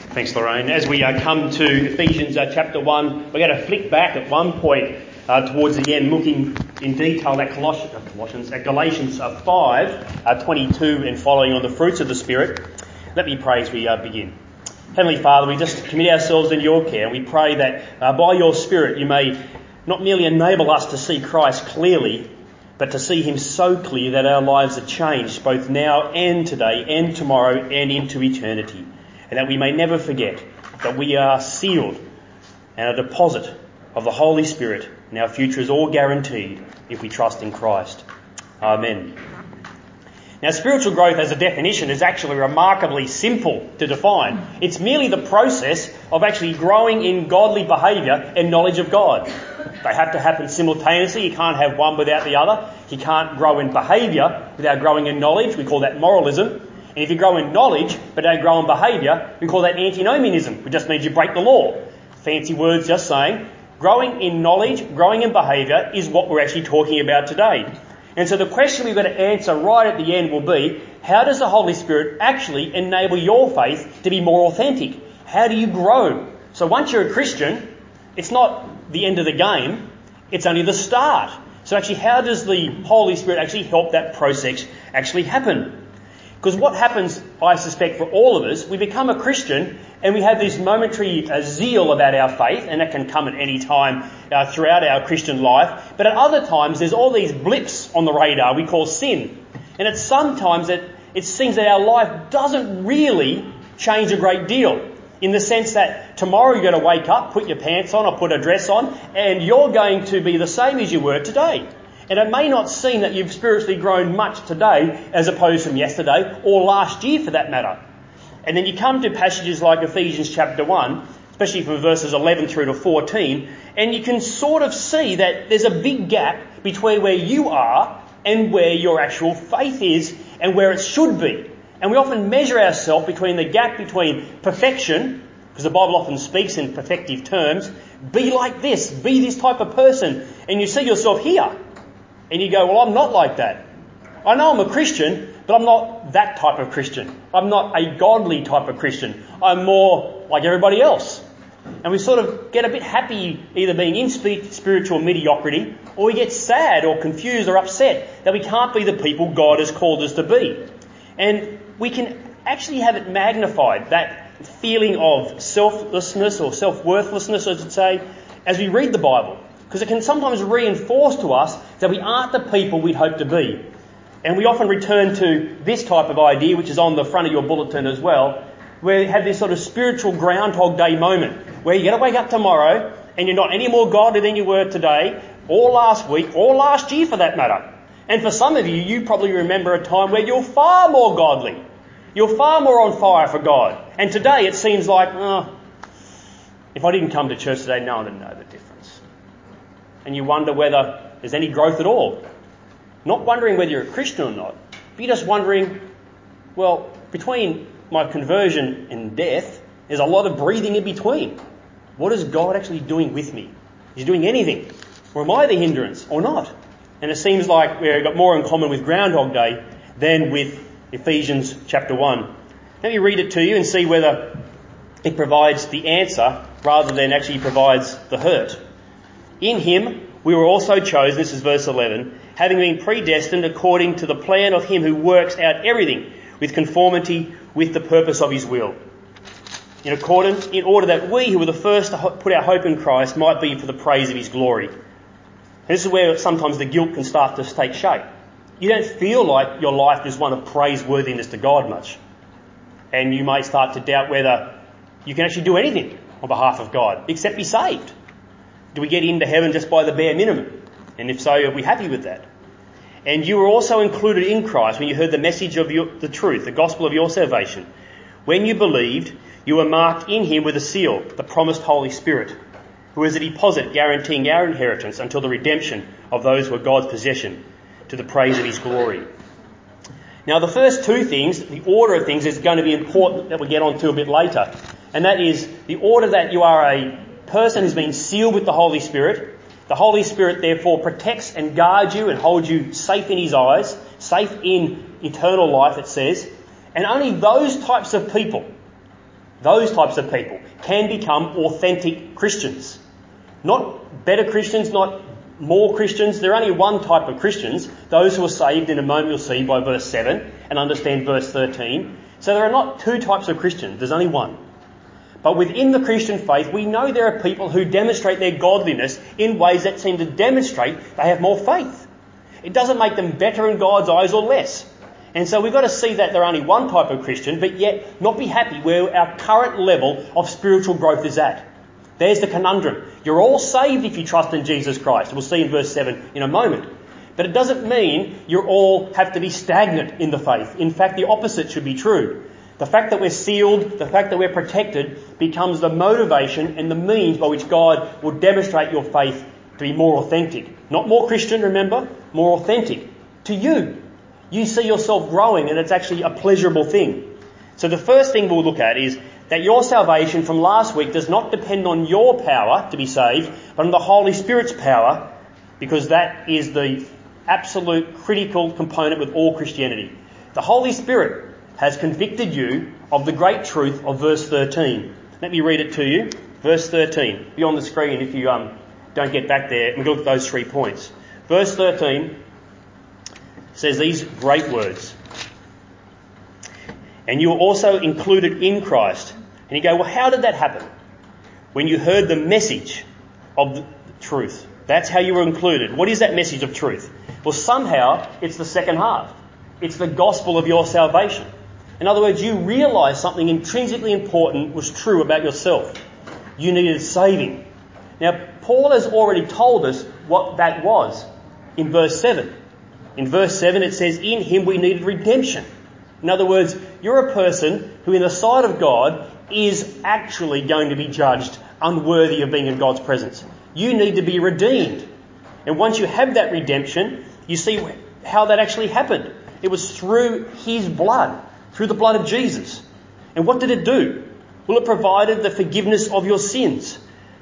Thanks, Lorraine. As we come to Ephesians chapter 1, we're going to flick back at one point towards the end, looking in detail at Galatians 5, 22 and following on the fruits of the Spirit. Let me pray as we begin. Heavenly Father, we just commit ourselves into your care. We pray that by your Spirit you may not merely enable us to see Christ clearly, but to see him so clear that our lives are changed both now and today and tomorrow and into eternity. And that we may never forget that we are sealed and a deposit of the Holy Spirit, and our future is all guaranteed if we trust in Christ. Amen. Now, spiritual growth as a definition is actually remarkably simple to define. It's merely the process of actually growing in godly behaviour and knowledge of God. They have to happen simultaneously. You can't have one without the other. You can't grow in behaviour without growing in knowledge. We call that moralism. And if you grow in knowledge but don't grow in behaviour, we call that antinomianism, which just means you break the law. Fancy words just saying. Growing in knowledge, growing in behaviour is what we're actually talking about today. And so the question we've got to answer right at the end will be, how does the Holy Spirit actually enable your faith to be more authentic? How do you grow? So once you're a Christian, it's not the end of the game, it's only the start. So actually, how does the Holy Spirit actually help that process actually happen? Because what happens, I suspect, for all of us, we become a Christian and we have this momentary zeal about our faith, and that can come at any time throughout our Christian life. But at other times, there's all these blips on the radar we call sin. And at sometimes it seems that our life doesn't really change a great deal, in the sense that tomorrow you're going to wake up, put your pants on or put a dress on, and you're going to be the same as you were today. And it may not seem that you've spiritually grown much today as opposed from yesterday or last year for that matter. And then you come to passages like Ephesians chapter 1, especially from verses 11 through to 14, and you can sort of see that there's a big gap between where you are and where your actual faith is and where it should be. And we often measure ourselves between the gap between perfection, because the Bible often speaks in perfective terms, be like this, be this type of person, and you see yourself here. And you go, well, I'm not like that. I know I'm a Christian, but I'm not that type of Christian. I'm not a godly type of Christian. I'm more like everybody else. And we sort of get a bit happy either being in spiritual mediocrity, or we get sad or confused or upset that we can't be the people God has called us to be. And we can actually have it magnified, that feeling of selflessness or self-worthlessness, I should say, as we read the Bible. Because it can sometimes reinforce to us that we aren't the people we'd hope to be. And we often return to this type of idea, which is on the front of your bulletin as well, where you have this sort of spiritual Groundhog Day moment, where you're going to wake up tomorrow and you're not any more godly than you were today, or last week, or last year for that matter. And for some of you, you probably remember a time where you're far more godly. You're far more on fire for God. And today it seems like, if I didn't come to church today, no one would know the difference. And you wonder whether there's any growth at all. Not wondering whether you're a Christian or not, but you're just wondering, well, between my conversion and death, there's a lot of breathing in between. What is God actually doing with me? Is he doing anything? Or am I the hindrance or not? And it seems like we've got more in common with Groundhog Day than with Ephesians chapter 1. Let me read it to you and see whether it provides the answer rather than actually provides the hurt. In him we were also chosen, this is verse 11, having been predestined according to the plan of him who works out everything with conformity with the purpose of his will, in order that we who were the first to put our hope in Christ might be for the praise of his glory. And this is where sometimes the guilt can start to take shape. You don't feel like your life is one of praiseworthiness to God much. And you may start to doubt whether you can actually do anything on behalf of God except be saved. Do we get into heaven just by the bare minimum? And if so, are we happy with that? And you were also included in Christ when you heard the message of the truth, the gospel of your salvation. When you believed, you were marked in him with a seal, the promised Holy Spirit, who is a deposit guaranteeing our inheritance until the redemption of those who are God's possession, to the praise of his glory. Now, the first two things, the order of things, is going to be important that we get on to a bit later. And that is the order that you are a person who's been sealed with the Holy Spirit. The Holy Spirit therefore protects and guards you and holds you safe in his eyes, safe in eternal life, it says. And only those types of people those types of people can become authentic Christians. Not better Christians, not more Christians. There are only one type of Christians, those who are saved. In a moment you'll see by verse 7 and understand verse 13. So there are not two types of Christians, there's only one. But within the Christian faith, we know there are people who demonstrate their godliness in ways that seem to demonstrate they have more faith. It doesn't make them better in God's eyes or less. And so we've got to see that there are only one type of Christian, but yet not be happy where our current level of spiritual growth is at. There's the conundrum. You're all saved if you trust in Jesus Christ. We'll see in verse 7 in a moment. But it doesn't mean you all have to be stagnant in the faith. In fact, the opposite should be true. The fact that we're sealed, the fact that we're protected, becomes the motivation and the means by which God will demonstrate your faith to be more authentic. Not more Christian, remember, more authentic to you. You see yourself growing, and it's actually a pleasurable thing. So the first thing we'll look at is that your salvation from last week does not depend on your power to be saved, but on the Holy Spirit's power, because that is the absolute critical component with all Christianity. The Holy Spirit has convicted you of the great truth of verse 13. Let me read it to you. Verse 13. Be on the screen if you don't get back there, and we'll look at those 3 points. Verse 13 says these great words. And you were also included in Christ. And you go, well, how did that happen? When you heard the message of the truth. That's how you were included. What is that message of truth? Well, somehow it's the second half. It's the gospel of your salvation. In other words, you realise something intrinsically important was true about yourself. You needed saving. Now, Paul has already told us what that was in verse 7. In verse 7 it says, in him we needed redemption. In other words, you're a person who in the sight of God is actually going to be judged unworthy of being in God's presence. You need to be redeemed. And once you have that redemption, you see how that actually happened. It was through his blood, through the blood of Jesus. And what did it do? Well, it provided the forgiveness of your sins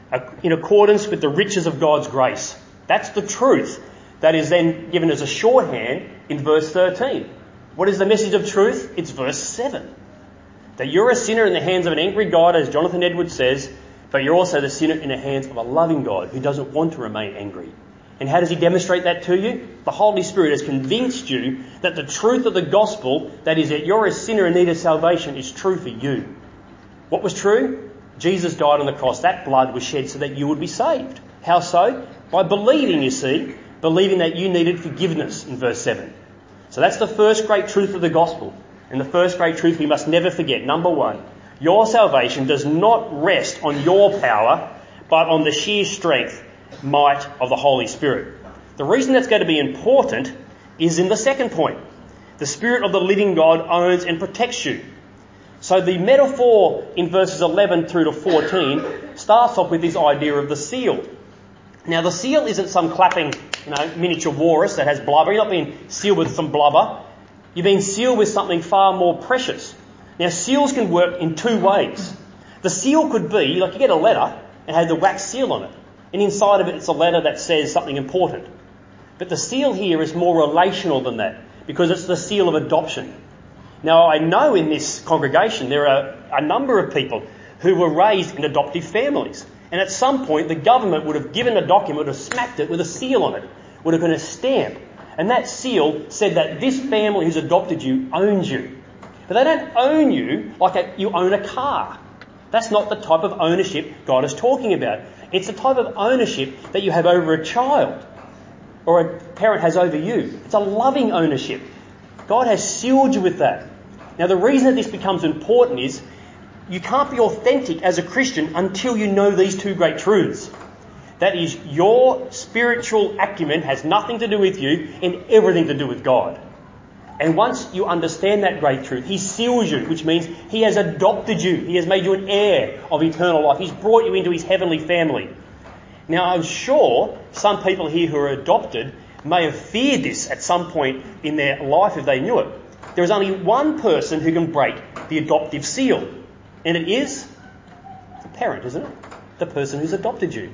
in accordance with the riches of God's grace. That's the truth that is then given as a shorthand in verse 13. What is the message of truth? It's verse 7. That you're a sinner in the hands of an angry God, as Jonathan Edwards says, but you're also the sinner in the hands of a loving God who doesn't want to remain angry. And how does he demonstrate that to you? The Holy Spirit has convinced you that the truth of the gospel, that is that you're a sinner in need of salvation, is true for you. What was true? Jesus died on the cross. That blood was shed so that you would be saved. How so? By believing, you see. Believing that you needed forgiveness in verse 7. So that's the first great truth of the gospel. And the first great truth we must never forget. Number one, your salvation does not rest on your power, but on the sheer strength, might of the Holy Spirit. The reason that's going to be important is in the second point. The Spirit of the living God owns and protects you. So the metaphor in verses 11 through to 14 starts off with this idea of the seal. Now the seal isn't some clapping, miniature walrus that has blubber. You're not being sealed with some blubber. You're being sealed with something far more precious. Now seals can work in 2 ways. The seal could be, like you get a letter and have the wax seal on it. And inside of it, it's a letter that says something important. But the seal here is more relational than that, because it's the seal of adoption. Now, I know in this congregation there are a number of people who were raised in adoptive families. And at some point, the government would have given a document, would have smacked it with a seal on it, would have been a stamp. And that seal said that this family who's adopted you owns you. But they don't own you like you own a car. That's not the type of ownership God is talking about. It's the type of ownership that you have over a child or a parent has over you. It's a loving ownership. God has sealed you with that. Now, the reason that this becomes important is you can't be authentic as a Christian until you know these 2 great truths. That is, your spiritual acumen has nothing to do with you and everything to do with God. And once you understand that great truth, he seals you, which means he has adopted you. He has made you an heir of eternal life. He's brought you into his heavenly family. Now, I'm sure some people here who are adopted may have feared this at some point in their life if they knew it. There is only one person who can break the adoptive seal, and it is the parent, isn't it? The person who's adopted you.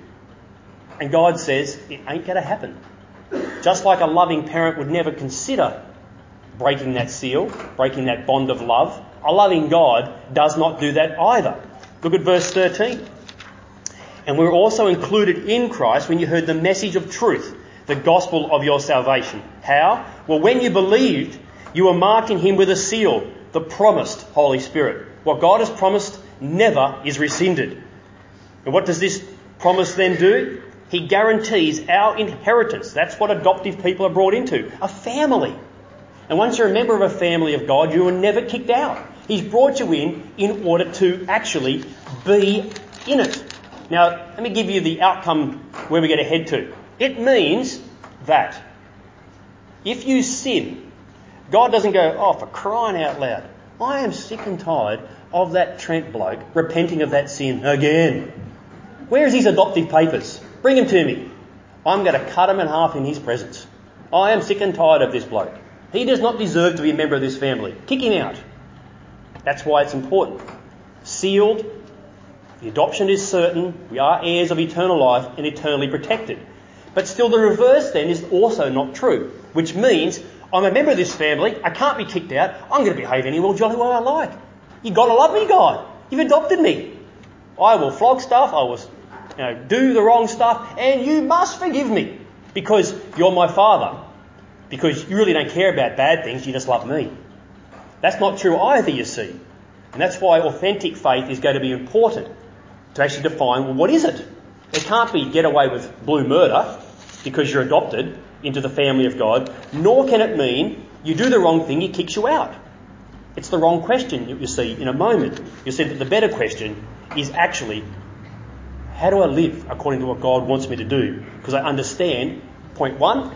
And God says it ain't going to happen. Just like a loving parent would never consider breaking that seal, breaking that bond of love. A loving God does not do that either. Look at verse 13. And we're also included in Christ when you heard the message of truth, the gospel of your salvation. How? Well, when you believed, you were marked in him with a seal, the promised Holy Spirit. What God has promised never is rescinded. And what does this promise then do? He guarantees our inheritance. That's what adoptive people are brought into. A family. And once you're a member of a family of God, you are never kicked out. He's brought you in order to actually be in it. Now, let me give you the outcome where we're going to head to. It means that if you sin, God doesn't go, oh, for crying out loud, I am sick and tired of that Trent bloke repenting of that sin again. Where's his adoptive papers? Bring him to me. I'm going to cut him in half in his presence. I am sick and tired of this bloke. He does not deserve to be a member of this family. Kick him out. That's why it's important. Sealed. The adoption is certain. We are heirs of eternal life and eternally protected. But still the reverse then is also not true, which means I'm a member of this family. I can't be kicked out. I'm going to behave any old jolly way I like. You've got to love me, God. You've adopted me. I will flog stuff. I will do the wrong stuff. And you must forgive me because you're my father. Because you really don't care about bad things. You just love me. That's not true either, you see. And that's why authentic faith is going to be important to actually define, well, what is it? It can't be get away with blue murder because you're adopted into the family of God, nor can it mean you do the wrong thing, he kicks you out. It's the wrong question, you see, in a moment. You'll see that the better question is actually, how do I live according to what God wants me to do? Because I understand, point one,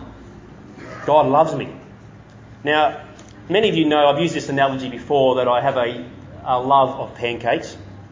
God loves me. Now, many of you know, I've used this analogy before, that I have a love of pancakes.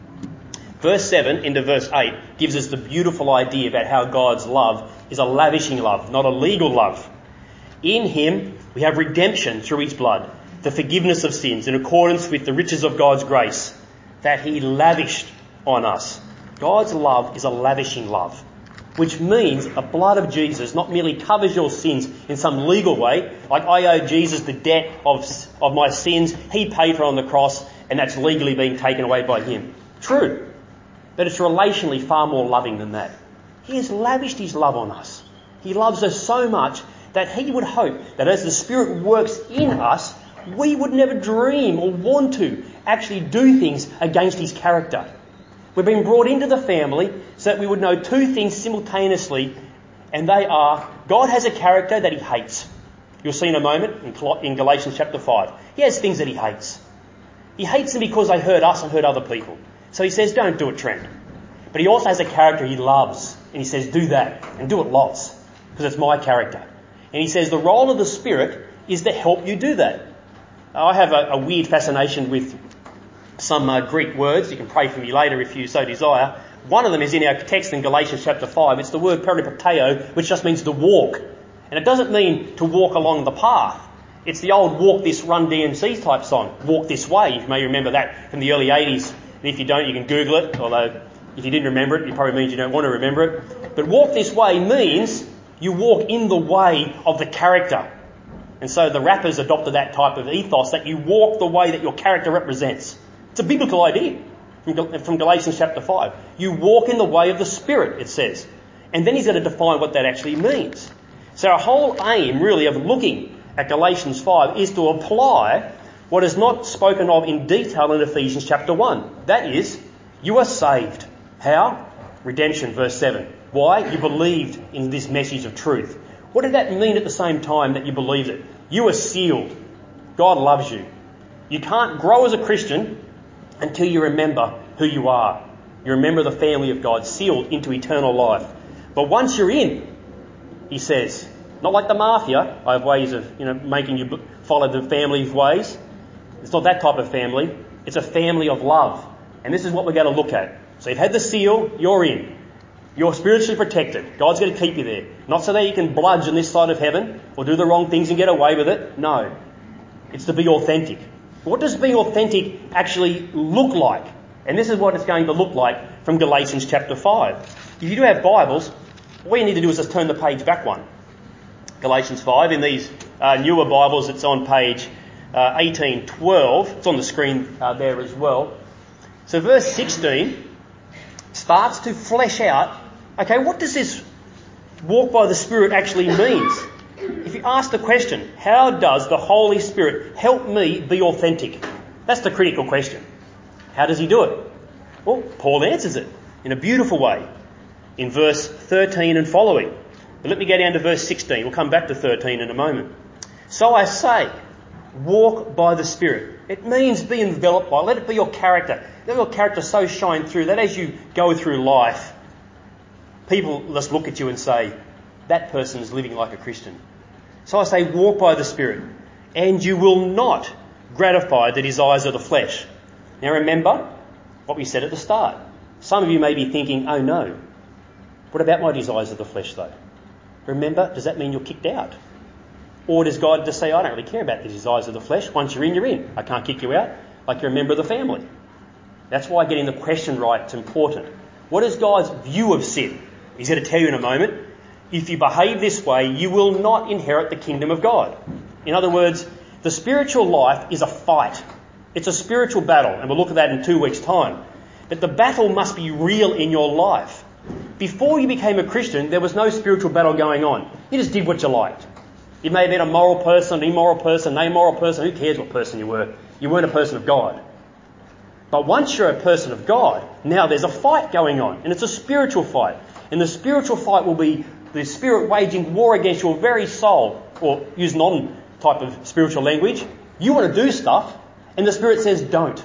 Verse 7 into verse 8 gives us the beautiful idea about how God's love is a lavishing love, not a legal love. In him we have redemption through his blood, the forgiveness of sins in accordance with the riches of God's grace that he lavished on us. God's love is a lavishing love, which means the blood of Jesus not merely covers your sins in some legal way, like I owe Jesus the debt of my sins, he paid for it on the cross, and that's legally being taken away by him. True. But it's relationally far more loving than that. He has lavished his love on us. He loves us so much that he would hope that as the Spirit works in us, we would never dream or want to actually do things against his character. We've been brought into the family so that we would know two things simultaneously, and they are, God has a character that he hates. You'll see in a moment in Galatians chapter 5. He has things that he hates. He hates them because they hurt us and hurt other people. So he says, don't do it, Trent. But he also has a character he loves. And he says, do that. And do it lots. Because it's my character. And he says the role of the Spirit is to help you do that. I have a weird fascination with some Greek words. You can pray for me later if you so desire. One of them is in our text in Galatians chapter 5. It's the word peripateo, which just means to walk. And it doesn't mean to walk along the path. It's the old Walk This, Run DMC type song. Walk This Way. You may remember that from the early 80s. And if you don't, you can Google it. Although, if you didn't remember it, it probably means you don't want to remember it. But walk this way means you walk in the way of the character. And so the rappers adopted that type of ethos, that you walk the way that your character represents. It's a biblical idea from Galatians chapter 5. You walk in the way of the Spirit, it says. And then he's going to define what that actually means. So our whole aim, really, of looking at Galatians 5 is to apply what is not spoken of in detail in Ephesians chapter 1. That is, you are saved. How? Redemption, verse 7. Why? You believed in this message of truth. What did that mean at the same time that you believed it? You are sealed. God loves you. You can't grow as a Christian until you remember who you are. You remember the family of God, sealed into eternal life. But once you're in, he says, not like the mafia. I have ways of, making you follow the family's ways. It's not that type of family. It's a family of love. And this is what we're going to look at. So you've had the seal, you're in. You're spiritually protected. God's going to keep you there. Not so that you can bludge on this side of heaven or do the wrong things and get away with it. No. It's to be authentic. What does being authentic actually look like? And this is what it's going to look like from Galatians chapter 5. If you do have Bibles, all you need to do is just turn the page back one. Galatians 5 in these newer Bibles, it's on page 1812. It's on the screen there as well. So verse 16 starts to flesh out, okay, what does this walk by the Spirit actually mean? If you ask the question, how does the Holy Spirit help me be authentic? That's the critical question. How does he do it? Well, Paul answers it in a beautiful way in verse 13 and following. But let me go down to verse 16. We'll come back to 13 in a moment. So I say, walk by the Spirit. It means be enveloped by. Let it be your character. Let your character so shine through that as you go through life, people just look at you and say, that person is living like a Christian. So I say, walk by the Spirit, and you will not gratify the desires of the flesh. Now remember what we said at the start. Some of you may be thinking, oh no, what about my desires of the flesh though? Remember, does that mean you're kicked out? Or does God just say, I don't really care about the desires of the flesh. Once you're in, you're in. I can't kick you out like you're a member of the family. That's why getting the question right is important. What is God's view of sin? He's going to tell you in a moment. If you behave this way, you will not inherit the kingdom of God. In other words, the spiritual life is a fight. It's a spiritual battle, and we'll look at that in 2 weeks' time. But the battle must be real in your life. Before you became a Christian, there was no spiritual battle going on. You just did what you liked. You may have been a moral person, an immoral person, an amoral person. Who cares what person you were? You weren't a person of God. But once you're a person of God, now there's a fight going on, and it's a spiritual fight. And the spiritual fight will be the Spirit waging war against your very soul, or use non-type of spiritual language. You want to do stuff, and the Spirit says don't.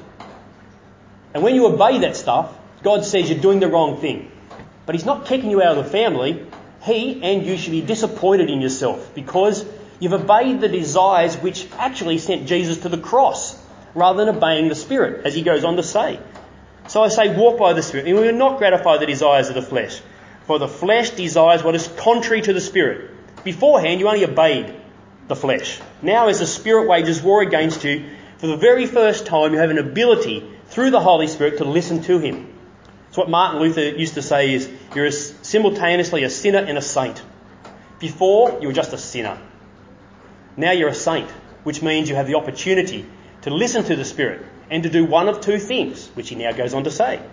And when you obey that stuff, God says you're doing the wrong thing. But He's not kicking you out of the family. He and you should be disappointed in yourself because you've obeyed the desires which actually sent Jesus to the cross rather than obeying the Spirit, as he goes on to say. So I say, walk by the Spirit, and we will not gratify the desires of the flesh. For the flesh desires what is contrary to the Spirit. Beforehand, you only obeyed the flesh. Now, as the Spirit wages war against you, for the very first time, you have an ability through the Holy Spirit to listen to Him. It's what Martin Luther used to say is, you're simultaneously a sinner and a saint. Before, you were just a sinner. Now you're a saint, which means you have the opportunity to listen to the Spirit and to do one of two things, which he now goes on to say.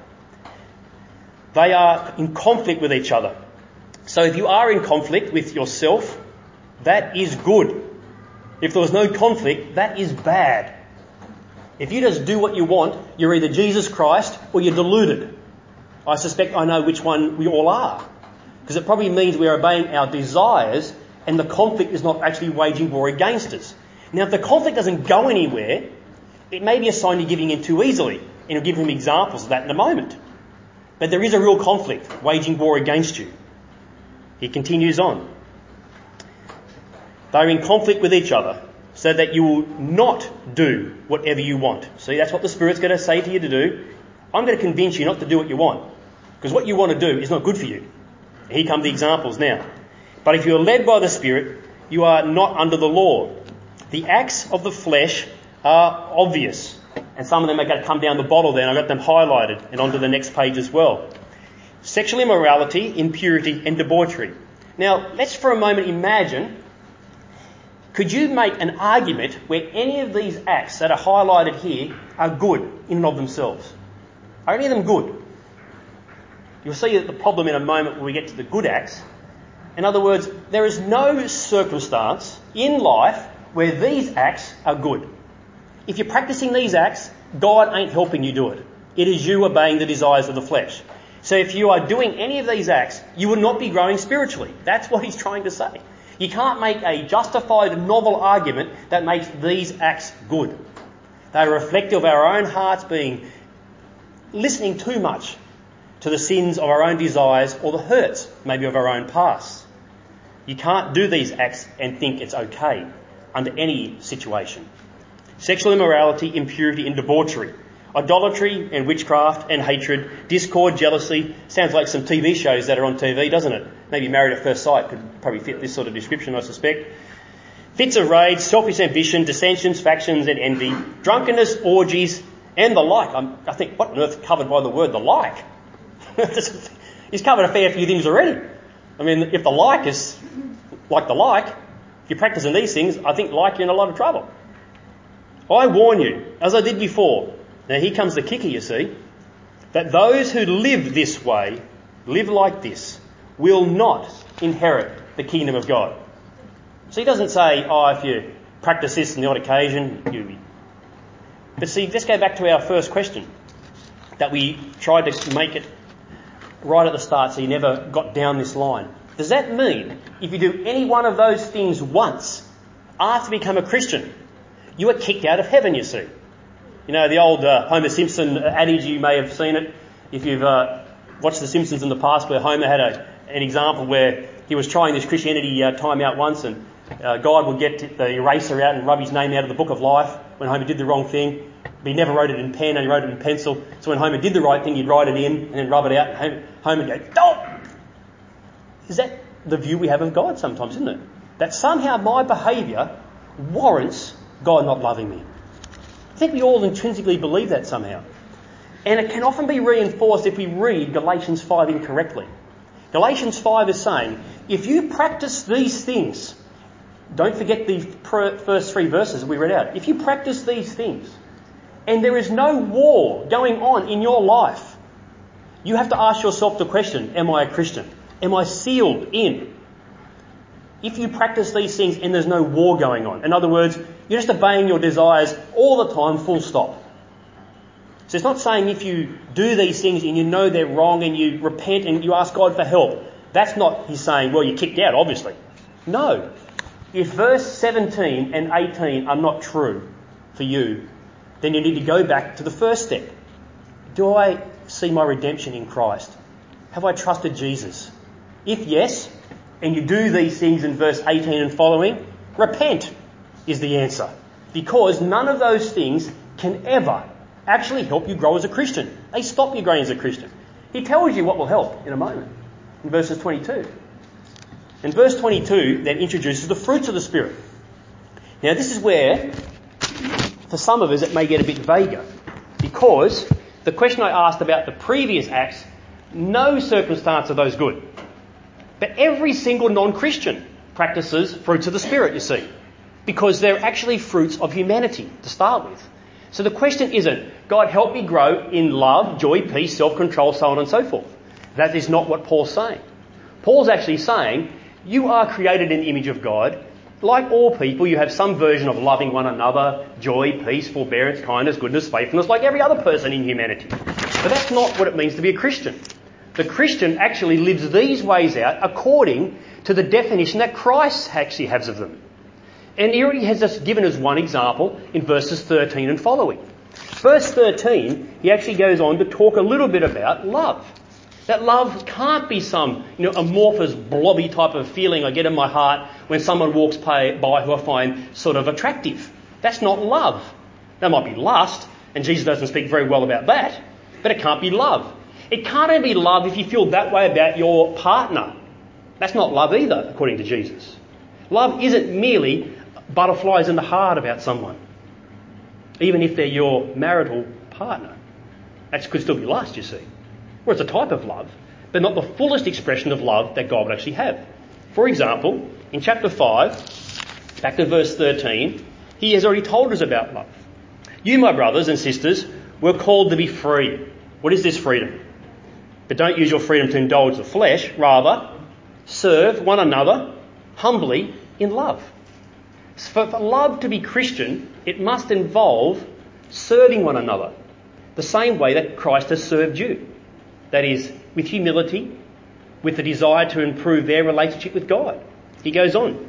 They are in conflict with each other. So if you are in conflict with yourself, that is good. If there was no conflict, that is bad. If you just do what you want, you're either Jesus Christ or you're deluded. I suspect I know which one we all are. Because it probably means we're obeying our desires and the conflict is not actually waging war against us. Now, if the conflict doesn't go anywhere, it may be a sign you're giving in too easily. And I'll give him examples of that in a moment. But there is a real conflict waging war against you. He continues on. They're in conflict with each other so that you will not do whatever you want. See, that's what the Spirit's going to say to you to do. I'm going to convince you not to do what you want. Because what you want to do is not good for you. Here come the examples now. But if you are led by the Spirit, you are not under the law. The acts of the flesh are obvious. And some of them are going to come down the bottle there, and I've got them highlighted and onto the next page as well. Sexual immorality, impurity and debauchery. Now, let's for a moment imagine, could you make an argument where any of these acts that are highlighted here are good in and of themselves? Are any of them good? You'll see the problem in a moment when we get to the good acts. In other words, there is no circumstance in life where these acts are good. If you're practicing these acts, God ain't helping you do it. It is you obeying the desires of the flesh. So if you are doing any of these acts, you will not be growing spiritually. That's what he's trying to say. You can't make a justified novel argument that makes these acts good. They are reflective of our own hearts being listening too much to the sins of our own desires or the hurts maybe of our own past. You can't do these acts and think it's okay under any situation. Sexual immorality, impurity and debauchery. Idolatry and witchcraft and hatred, discord, jealousy. Sounds like some TV shows that are on TV, doesn't it? Maybe Married at First Sight could probably fit this sort of description, I suspect. Fits of rage, selfish ambition, dissensions, factions and envy, drunkenness, orgies and the like. I think, what on earth covered by the word the like? He's covered a fair few things already. I mean, if the like is like the like, If you're practicing these things, I think you're in a lot of trouble. I warn you, as I did before, now here comes the kicker, you see, that those who live this way, live like this, will not inherit the kingdom of God. So he doesn't say, if you practice this on the odd occasion, you'll be... But see, let's go back to our first question, that we tried to make it right at the start so you never got down this line. Does that mean if you do any one of those things once after you become a Christian, you are kicked out of heaven, you see? You know, the old Homer Simpson adage, you may have seen it if you've watched The Simpsons in the past, where Homer had an example where he was trying this Christianity time out once, and God would get the eraser out and rub his name out of the book of life when Homer did the wrong thing. But he never wrote it in pen, and he wrote it in pencil. So when Homer did the right thing, he'd write it in and then rub it out, and Homer would go, "Oh!" Is that the view we have of God sometimes, isn't it? That somehow my behaviour warrants God not loving me. I think we all intrinsically believe that somehow. And it can often be reinforced if we read Galatians 5 incorrectly. Galatians 5 is saying, if you practice these things, don't forget the first 3 verses we read out. If you practice these things, and there is no war going on in your life, you have to ask yourself the question, am I a Christian? Am I sealed in? If you practice these things and there's no war going on, in other words, you're just obeying your desires all the time, full stop. So it's not saying if you do these things and you know they're wrong and you repent and you ask God for help, that's not he's saying, well, you're kicked out, obviously. No. If verse 17 and 18 are not true for you, then you need to go back to the first step. Do I see my redemption in Christ? Have I trusted Jesus? If yes, and you do these things in verse 18 and following, repent is the answer. Because none of those things can ever actually help you grow as a Christian. They stop you growing as a Christian. He tells you what will help in a moment, in verses 22. In verse 22, that introduces the fruits of the Spirit. Now this is where, for some of us, it may get a bit vaguer. Because the question I asked about the previous acts, no circumstance are those good. But every single non-Christian practices fruits of the Spirit, you see. Because they're actually fruits of humanity to start with. So the question isn't, God help me grow in love, joy, peace, self-control, so on and so forth. That is not what Paul's saying. Paul's actually saying, you are created in the image of God. Like all people, you have some version of loving one another, joy, peace, forbearance, kindness, goodness, faithfulness, like every other person in humanity. But that's not what it means to be a Christian. The Christian actually lives these ways out according to the definition that Christ actually has of them. And here he has just given us one example in verses 13 and following. Verse 13, he actually goes on to talk a little bit about love. That love can't be some amorphous, blobby type of feeling I get in my heart when someone walks by who I find sort of attractive. That's not love. That might be lust, and Jesus doesn't speak very well about that, but it can't be love. It can't even be love if you feel that way about your partner. That's not love either, according to Jesus. Love isn't merely butterflies in the heart about someone, even if they're your marital partner. That could still be lust, you see. Or it's a type of love, but not the fullest expression of love that God would actually have. For example, in chapter 5, back to verse 13, he has already told us about love. You, my brothers and sisters, were called to be free. What is this freedom? But don't use your freedom to indulge the flesh. Rather, serve one another humbly in love. For love to be Christian, it must involve serving one another the same way that Christ has served you. That is, with humility, with the desire to improve their relationship with God. He goes on.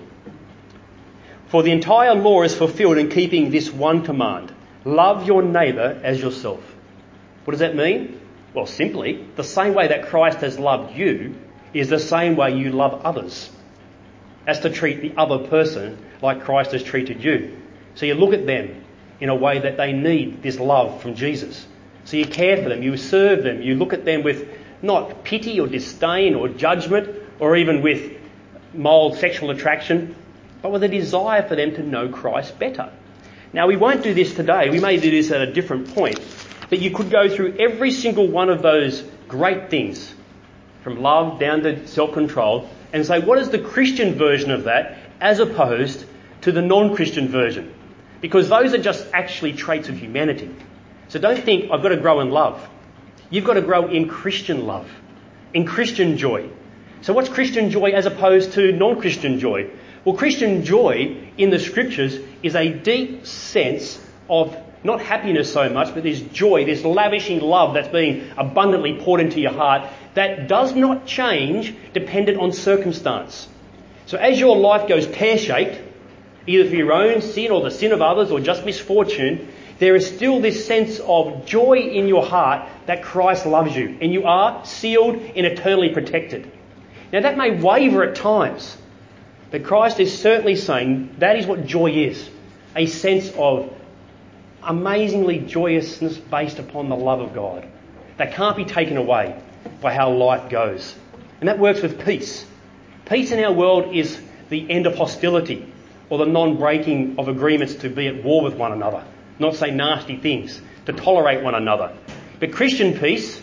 For the entire law is fulfilled in keeping this one command. Love your neighbour as yourself. What does that mean? Well, simply, the same way that Christ has loved you is the same way you love others. That's to treat the other person like Christ has treated you. So you look at them in a way that they need this love from Jesus. So you care for them, you serve them, you look at them with not pity or disdain or judgment or even with mild sexual attraction, but with a desire for them to know Christ better. Now, we won't do this today. We may do this at a different point. But you could go through every single one of those great things, from love down to self-control, and say, what is the Christian version of that? as opposed to the non-Christian version, because those are just actually traits of humanity. So don't think I've got to grow in love. You've got to grow in Christian love, in Christian joy. So what's Christian joy as opposed to non-Christian joy? Well, Christian joy in the Scriptures is a deep sense of not happiness so much, but this joy, this lavishing love that's being abundantly poured into your heart that does not change dependent on circumstance. So as your life goes pear-shaped, either for your own sin or the sin of others or just misfortune, there is still this sense of joy in your heart that Christ loves you and you are sealed and eternally protected. Now that may waver at times, but Christ is certainly saying that is what joy is, a sense of amazingly joyousness based upon the love of God that can't be taken away by how life goes. And that works with peace. Peace in our world is the end of hostility or the non-breaking of agreements to be at war with one another, not say nasty things, to tolerate one another. But Christian peace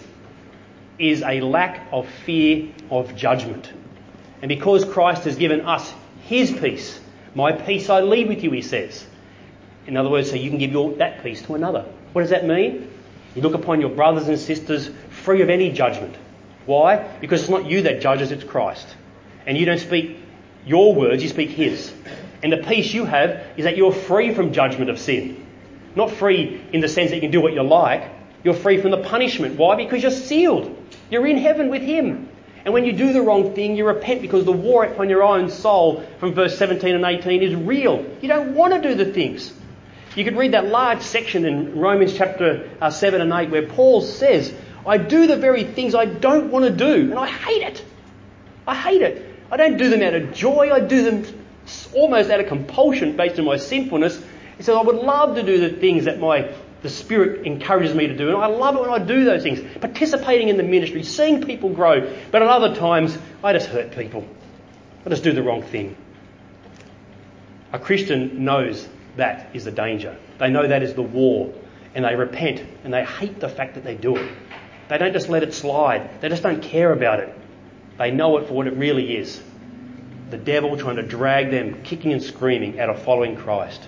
is a lack of fear of judgment. And because Christ has given us his peace, my peace I leave with you, he says. In other words, so you can give that peace to another. What does that mean? You look upon your brothers and sisters free of any judgment. Why? Because it's not you that judges, it's Christ. And you don't speak your words, you speak his. And the peace you have is that you're free from judgment of sin. Not free in the sense that you can do what you like. You're free from the punishment. Why? Because you're sealed. You're in heaven with him. And when you do the wrong thing, you repent because the war upon your own soul from verse 17 and 18 is real. You don't want to do the things. You could read that large section in Romans chapter 7 and 8 where Paul says, I do the very things I don't want to do, and I hate it. I hate it. I don't do them out of joy. I do them almost out of compulsion based on my sinfulness. He says, I would love to do the things that the Spirit encourages me to do, and I love it when I do those things. Participating in the ministry, seeing people grow. But at other times, I just hurt people. I just do the wrong thing. A Christian knows that is the danger. They know that is the war, and they repent, and they hate the fact that they do it. They don't just let it slide. They just don't care about it. They know it for what it really is. The devil trying to drag them, kicking and screaming, out of following Christ.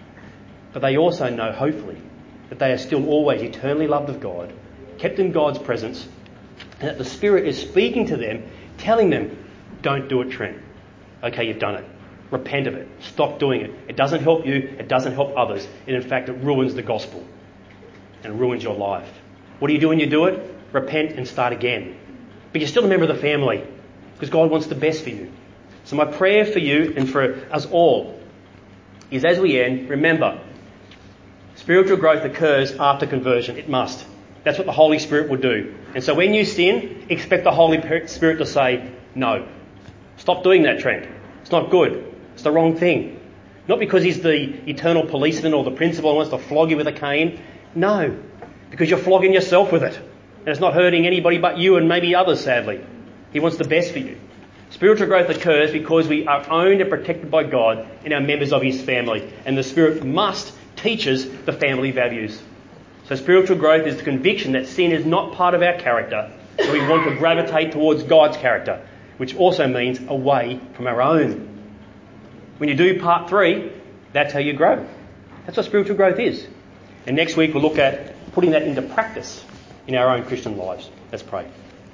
But they also know, hopefully, that they are still always eternally loved of God, kept in God's presence, and that the Spirit is speaking to them, telling them, don't do it, Trent. Okay, you've done it. Repent of it. Stop doing it. It doesn't help you. It doesn't help others. And in fact, it ruins the gospel and ruins your life. What do you do when you do it? Repent and start again. But you're still a member of the family because God wants the best for you. So my prayer for you and for us all is as we end, remember, spiritual growth occurs after conversion. It must. That's what the Holy Spirit will do. And so when you sin, expect the Holy Spirit to say, no. Stop doing that, Trent. It's not good. It's the wrong thing. Not because he's the eternal policeman or the principal who wants to flog you with a cane. No. Because you're flogging yourself with it. And it's not hurting anybody but you and maybe others, sadly. He wants the best for you. Spiritual growth occurs because we are owned and protected by God and are members of his family. And the Spirit must teach us the family values. So spiritual growth is the conviction that sin is not part of our character. So we want to gravitate towards God's character, which also means away from our own. When you do part 3, that's how you grow. That's what spiritual growth is. And next week we'll look at putting that into practice in our own Christian lives. Let's pray.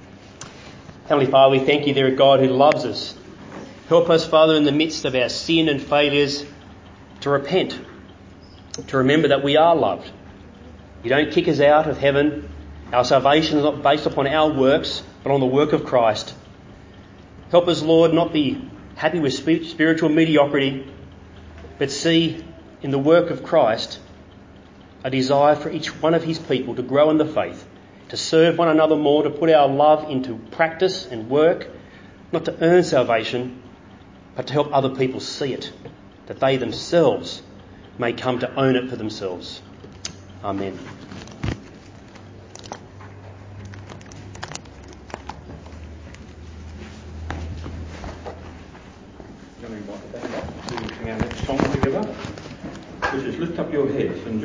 Heavenly Father, we thank you, there, God, who loves us. Help us, Father, in the midst of our sin and failures to repent, to remember that we are loved. You don't kick us out of heaven. Our salvation is not based upon our works, but on the work of Christ. Help us, Lord, not be happy with spiritual mediocrity, but see in the work of Christ a desire for each one of his people to grow in the faith, to serve one another more, to put our love into practice and work, not to earn salvation, but to help other people see it, that they themselves may come to own it for themselves. Amen. Going to invite the band up to sing our next song together, which is Lift Up Your Heads. And